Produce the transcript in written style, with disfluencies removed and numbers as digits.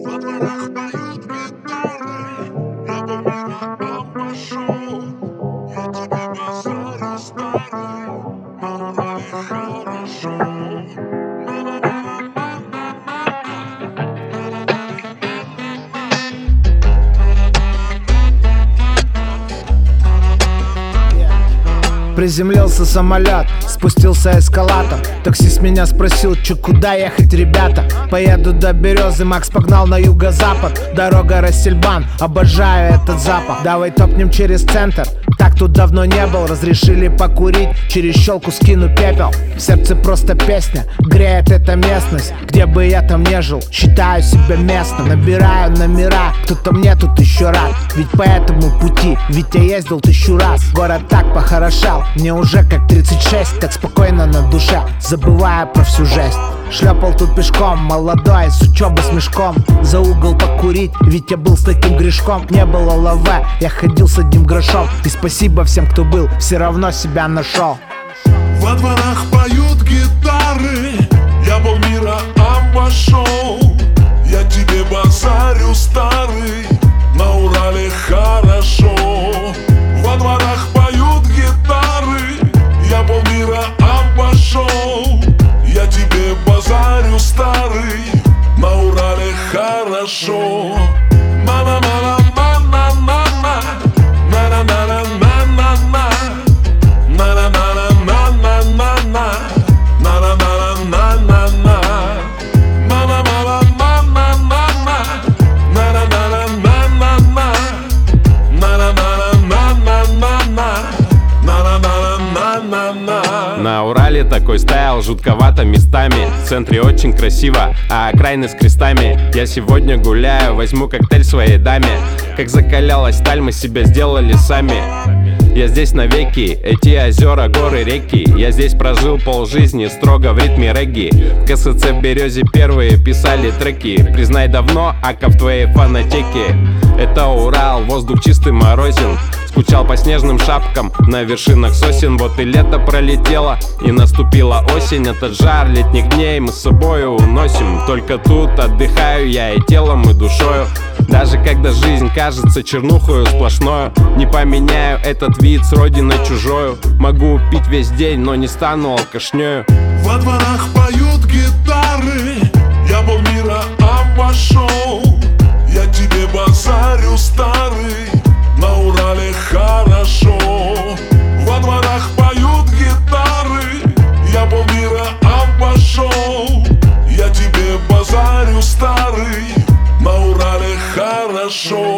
Во дворах поют гитары, я полмира обошел. Я тебе базарю, старый, на Урале хорошо. Приземлился самолет, спустился эскалатор. Таксист меня спросил, чё, куда ехать, ребята? Поеду до Березы, Макс погнал на юго-запад. Дорога Рассельбан, обожаю этот запах. Давай топнем через центр, так тут давно не был. Разрешили покурить, через щелку скину пепел. В сердце просто песня, греет эта местность. Где бы я там не жил, считаю себя местным. Набираю номера, кто-то мне тут еще рад. Ведь по этому пути, ведь я ездил 1000 раз. Город так похорошел, мне уже как 36, как спокойно на душе, забывая про всю жесть. Шлепал тут пешком, молодой, с учебы с мешком. За угол покурить, ведь я был с таким грешком. Не было лаве, я ходил с одним грошом. И спасибо всем, кто был, все равно себя нашел. Во дворах поют гитары, я полмира обошел. Я тебе базарю, старый, на Урале хорошо. Во дворах поют гитары, я полмира обошел. Я тебе базарю, старый, на Урале хорошо. На Урале такой стайл, жутковато местами. В центре очень красиво, а окраины с крестами. Я сегодня гуляю, возьму коктейль своей даме. Как закалялась сталь, мы себя сделали сами. Я здесь навеки, эти озера, горы, реки. Я здесь прожил полжизни, строго в ритме регги. В КСЦ в Березе первые писали треки. Признай, давно ака в твоей фонотеке. Это Урал, воздух чистый, морозен. Скучал по снежным шапкам на вершинах сосен. Вот и лето пролетело, и наступила осень. Этот жар летних дней мы с собою уносим. Только тут отдыхаю я и телом, и душою. Даже когда жизнь кажется чернухою сплошною, не поменяю этот вид с родиной чужою. Могу пить весь день, но не стану алкашнёю. Во дворах поют гитары, я полмира обошел. Я тебе базарю, старый, на Урале хорошо. Во дворах поют гитары, я полмира обошел. Я тебе базарю, старый, на Урале хорошо.